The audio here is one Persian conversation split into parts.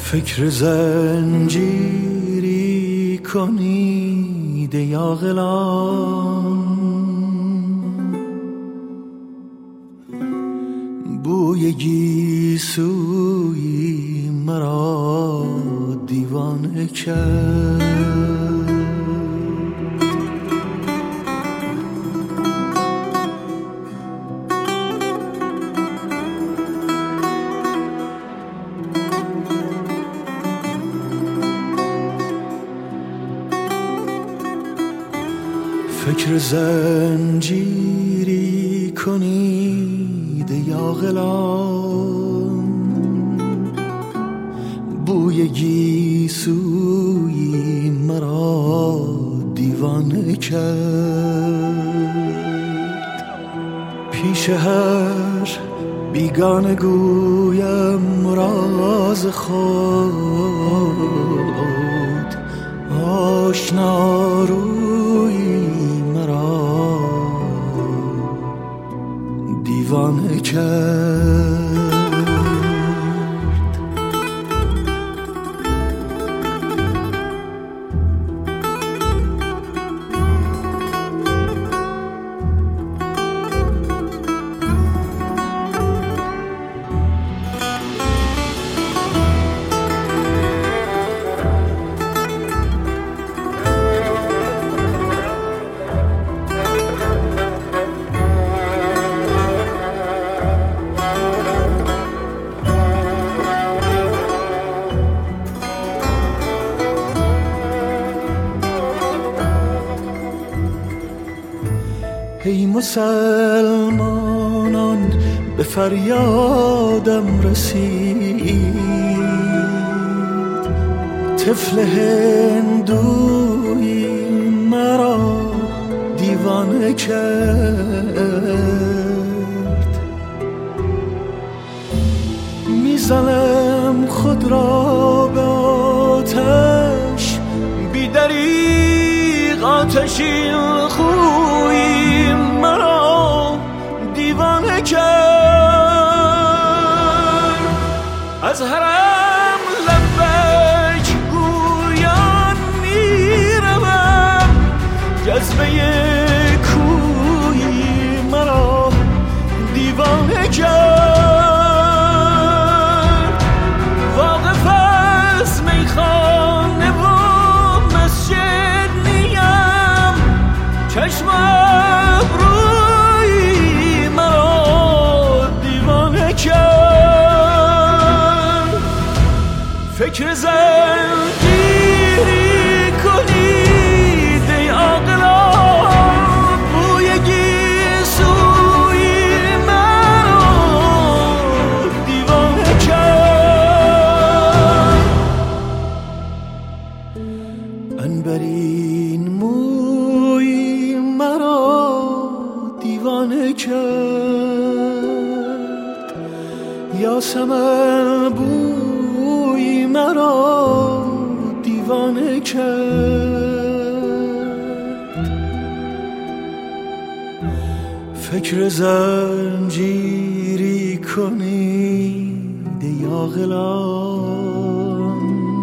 فکر زنجیری کنید ای عاقلان، بوی گیسویی مرا دیوانه کرد. فکر زنجیری کنید ای عاقلان، بوی گیسویی مرا دیوانه کرد. پیش هر بیگانه گویم راز خود، آشنا روی مرا دیوانه کرد. ای مسلمانان به فریادم رسید، طفل هندویی مرا دیوانه کرد. میزنم خود را به آتش، بی دریغ آتشین خویی مرا دیوانه کرد. از حرم لبیک گویان میروم، جذبه کویی مرا دیوانه کرد. واقف از میخانه و مسجد نیم، چشم ابرویی مرا دیوانه کرد. فکر زنجیری کنید ای عاقلان، بوی گیسویی مرا دیوانه کرد. عنبرین مویی مرا دیوانه کرد. یاسمن بویی مرا دیوانه کرد. فکر زنجیری کنید ای عاقلان،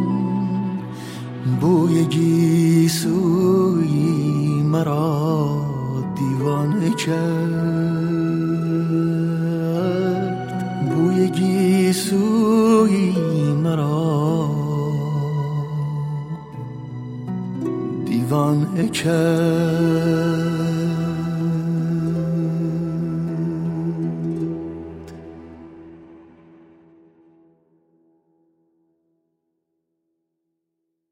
بوی گیسویی مرا دیوانه کرد. بوی گیسویی مرا دیوانه کرد.